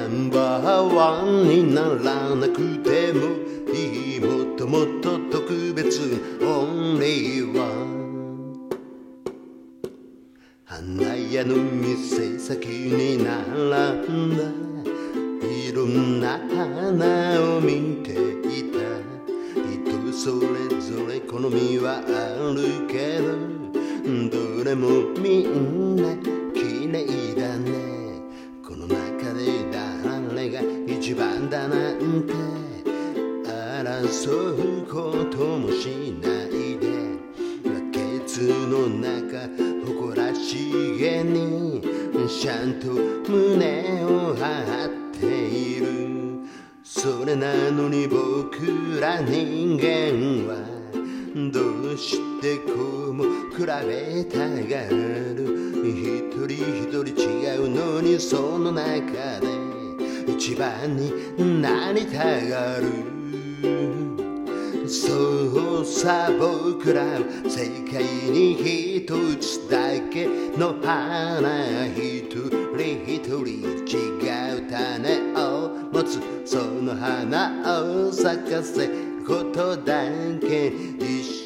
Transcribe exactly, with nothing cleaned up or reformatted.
ンバーワンにならなくてもいい、もっともっと特別オンリーワン。花屋の店先に並んだいろんな花を見ていた。人それぞれ好みはあるけど、どれもみんな綺麗だね。この中で誰が一番だなんて争うこともしないで、バケツの中誇らしげにちゃんと胸を張っている。それなのに僕ら人間はどうしてこうも比べたがる。一人一人違うのにその中で一番になりたがる。そうさ僕らは世界に一つだけの花、一人一人違う種を持つ。その花を咲かせることだけ。一